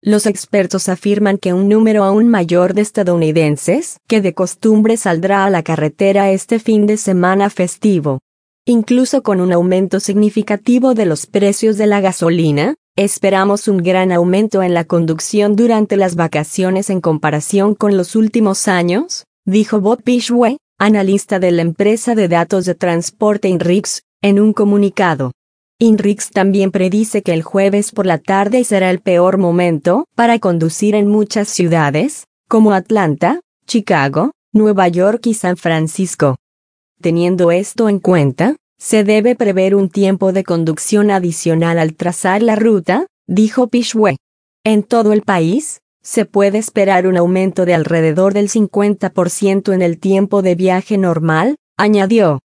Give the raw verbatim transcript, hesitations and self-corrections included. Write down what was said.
Los expertos afirman que un número aún mayor de estadounidenses que de costumbre saldrá a la carretera este fin de semana festivo. Incluso con un aumento significativo de los precios de la gasolina, esperamos un gran aumento en la conducción durante las vacaciones en comparación con los últimos años, dijo Bob Pishwe, analista de la empresa de datos de transporte INRIX, en un comunicado. INRIX también predice que el jueves por la tarde será el peor momento para conducir en muchas ciudades, como Atlanta, Chicago, Nueva York y San Francisco. Teniendo esto en cuenta, se debe prever un tiempo de conducción adicional al trazar la ruta, dijo Pishwe. En todo el país, se puede esperar un aumento de alrededor del cincuenta por ciento en el tiempo de viaje normal, añadió.